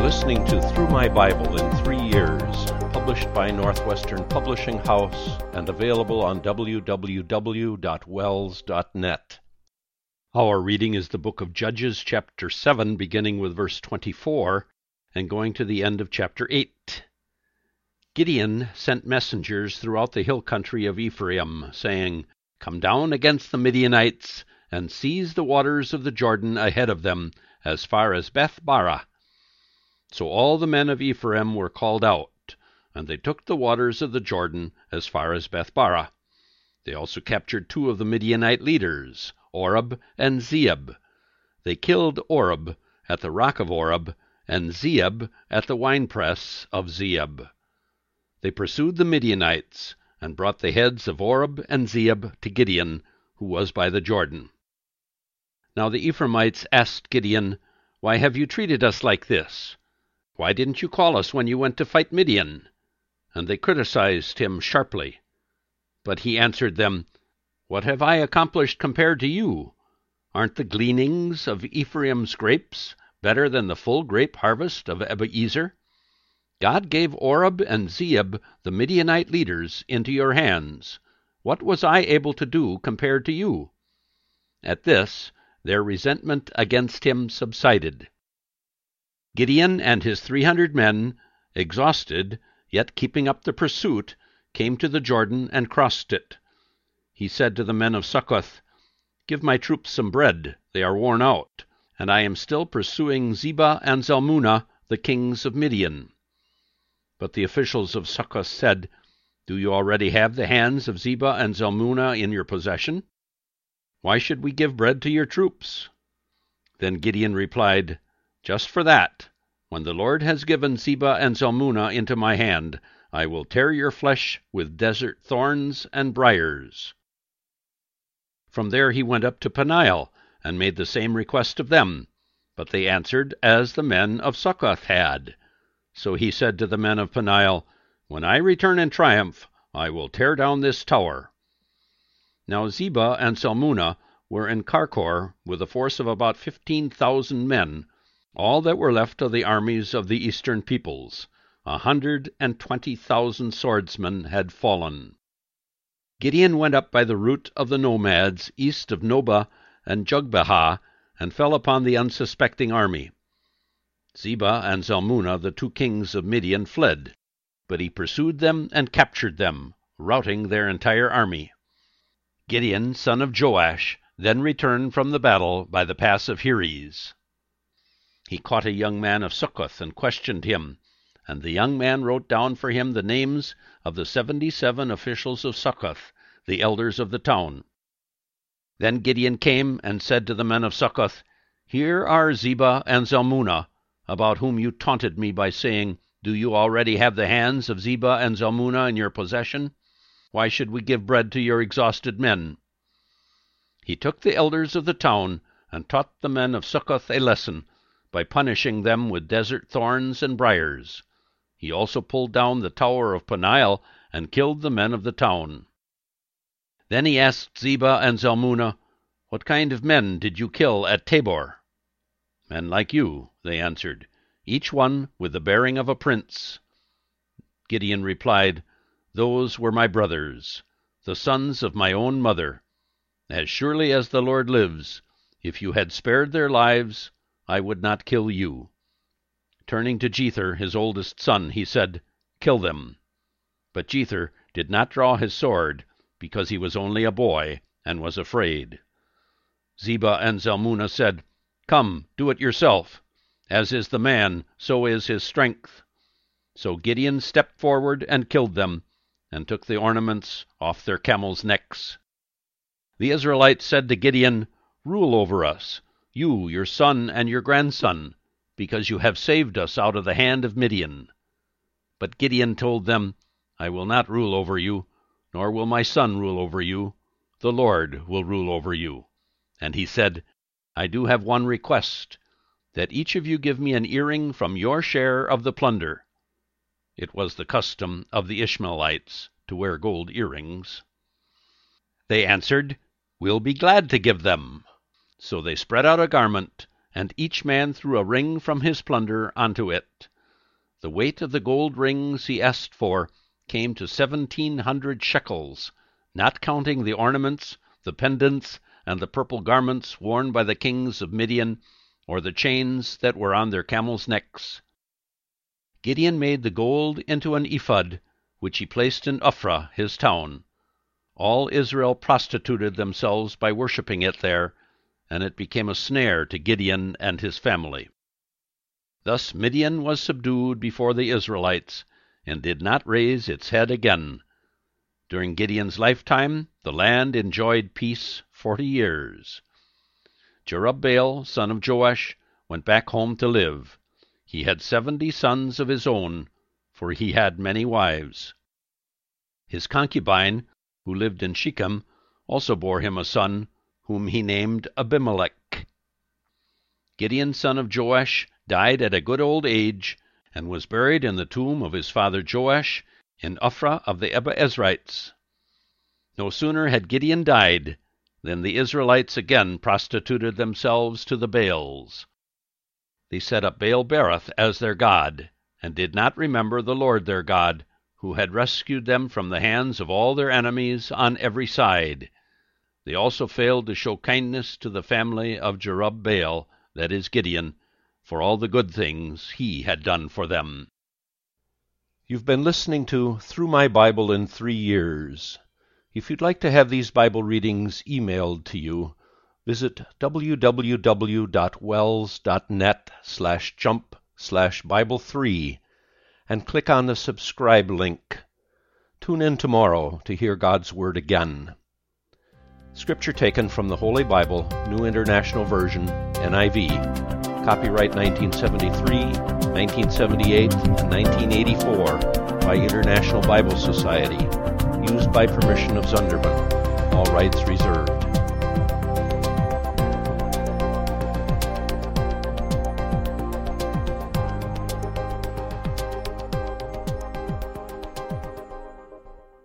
listening to Through My Bible in 3 Years, published by Northwestern Publishing House and available on www.wells.net. Our reading is the book of Judges, chapter 7, beginning with verse 24 and going to the end of chapter 8. Gideon sent messengers throughout the hill country of Ephraim, saying, "Come down against the Midianites, and seize the waters of the Jordan ahead of them, as far as Beth-barah." So all the men of Ephraim were called out, and they took the waters of the Jordan as far as Beth-barah. They also captured 2 of the Midianite leaders, Oreb and Zeeb. They killed Oreb at the rock of Oreb, and Zeeb at the winepress of Zeeb. They pursued the Midianites, and brought the heads of Oreb and Zeeb to Gideon, who was by the Jordan. Now the Ephraimites asked Gideon, "Why have you treated us like this? Why didn't you call us when you went to fight Midian?" And they criticized him sharply. But he answered them, "What have I accomplished compared to you? Aren't the gleanings of Ephraim's grapes better than the full grape harvest of Abiezer? God gave Oreb and Zeeb, the Midianite leaders, into your hands. What was I able to do compared to you?" At this, their resentment against him subsided. Gideon and his 300 men, exhausted, yet keeping up the pursuit, came to the Jordan and crossed it. He said to the men of Succoth, "Give my troops some bread, they are worn out, and I am still pursuing Zebah and Zalmunna, the kings of Midian." But the officials of Succoth said, "Do you already have the hands of Zebah and Zalmunna in your possession? Why should we give bread to your troops?" Then Gideon replied, "Just for that, when the Lord has given Zebah and Zalmunna into my hand, I will tear your flesh with desert thorns and briars." From there he went up to Peniel, and made the same request of them, but they answered as the men of Succoth had. So he said to the men of Peniel, "When I return in triumph, I will tear down this tower." Now Zebah and Zalmunna were in Karkor with a force of about 15,000 men, all that were left of the armies of the eastern peoples. 120,000 swordsmen had fallen. Gideon went up by the route of the nomads east of Nobah and Jogbehah, and fell upon the unsuspecting army. Zebah and Zalmunna, the 2 kings of Midian, fled, but he pursued them and captured them, routing their entire army. Gideon, son of Joash, then returned from the battle by the pass of Heres. He caught a young man of Succoth and questioned him, and the young man wrote down for him the names of the 77 officials of Succoth, the elders of the town. Then Gideon came and said to the men of Succoth, "Here are Zebah and Zalmunna, about whom you taunted me by saying, 'Do you already have the hands of Zebah and Zalmunna in your possession? Why should we give bread to your exhausted men?'" He took the elders of the town and taught the men of Succoth a lesson by punishing them with desert thorns and briars. He also pulled down the tower of Peniel and killed the men of the town. Then he asked Zebah and Zalmunna, "What kind of men did you kill at Tabor?" "Men like you," they answered, "each one with the bearing of a prince." Gideon replied, "Those were my brothers, the sons of my own mother. As surely as the Lord lives, if you had spared their lives, I would not kill you." Turning to Jether, his oldest son, he said, "Kill them." But Jether did not draw his sword, because he was only a boy and was afraid. Zebah and Zalmunna said, "Come, do it yourself. As is the man, so is his strength." So Gideon stepped forward and killed them, and took the ornaments off their camels' necks. The Israelites said to Gideon, "Rule over us, you, your son, and your grandson, because you have saved us out of the hand of Midian." But Gideon told them, "I will not rule over you, nor will my son rule over you. The Lord will rule over you." And he said, "I do have one request, that each of you give me an earring from your share of the plunder." It was the custom of the Ishmaelites to wear gold earrings. They answered, "We'll be glad to give them." So they spread out a garment and each man threw a ring from his plunder onto it. The weight of the gold rings he asked for came to 1,700 shekels, not counting the ornaments, the pendants, and the purple garments worn by the kings of Midian, or the chains that were on their camels' necks. Gideon made the gold into an ephod, which he placed in Ophrah, his town. All Israel prostituted themselves by worshipping it there, and it became a snare to Gideon and his family. Thus Midian was subdued before the Israelites, and did not raise its head again. During Gideon's lifetime, the land enjoyed peace 40 years. Jerubbaal, son of Joash, went back home to live. He had 70 sons of his own, for he had many wives. His concubine, who lived in Shechem, also bore him a son, whom he named Abimelech. Gideon, son of Joash, died at a good old age, and was buried in the tomb of his father Joash in Ophrah of the Abiezrites. No sooner had Gideon died than the Israelites again prostituted themselves to the Baals. They set up Baal-berith as their god, and did not remember the Lord their God, who had rescued them from the hands of all their enemies on every side. They also failed to show kindness to the family of Jerubbaal, that is Gideon, for all the good things he had done for them. You've been listening to Through My Bible in 3 Years. If you'd like to have these Bible readings emailed to you, visit www.wells.net/jump/Bible3 and click on the subscribe link. Tune in tomorrow to hear God's Word again. Scripture taken from the Holy Bible, New International Version, NIV. Copyright 1973, 1978, and 1984 by International Bible Society. Used by permission of Zunderman. All rights reserved.